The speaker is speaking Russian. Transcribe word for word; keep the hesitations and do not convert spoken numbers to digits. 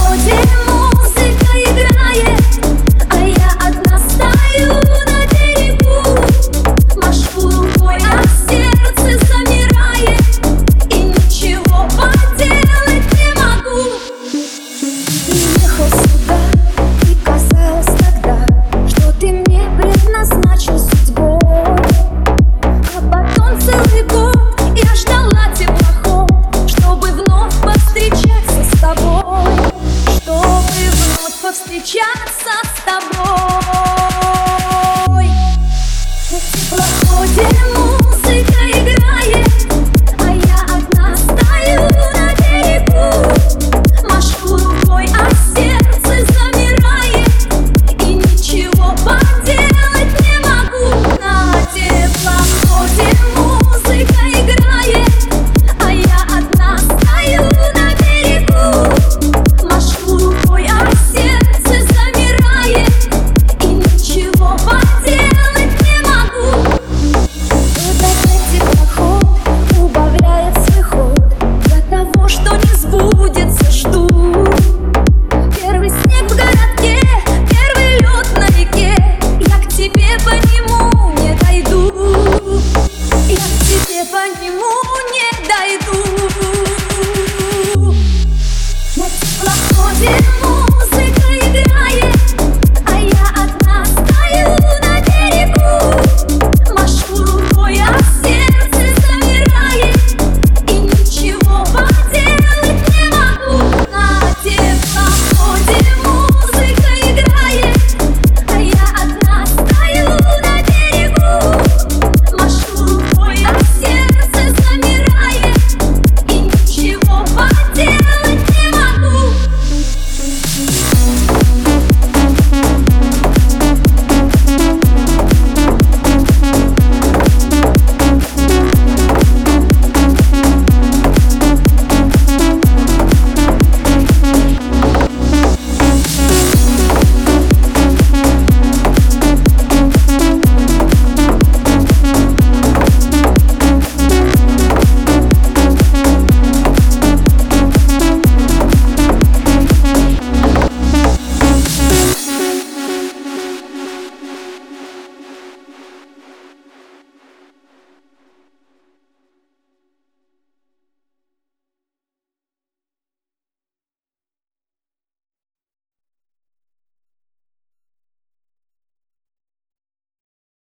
теплоходе музыка играет, а я одна стою на берегу. Машу рукой, а сердце замирает, и ничего поделать не могу. Приехал сюда и казалось тогда, что ты мне предназначен судьбой. А потом целый год я ждала теплоход, чтобы вновь повстречаться с тобой, чтобы вновь повстречаться с тобой. На теплоходе музыка играет, а я одна стою на берегу. Машу рукой, а сердце замирает, и ничего поделать не могу. На теплоходе музыка играет, а я одна стою на берегу. Машу рукой, а сердце замирает, и ничего поделать не могу. Этот теплоход убавляет свой ход, для того, что не сбудется, жду. Первый снег в городке, первый лед на реке, я к тебе по нему не дойду. Я к тебе по нему не дойду. На теплоходе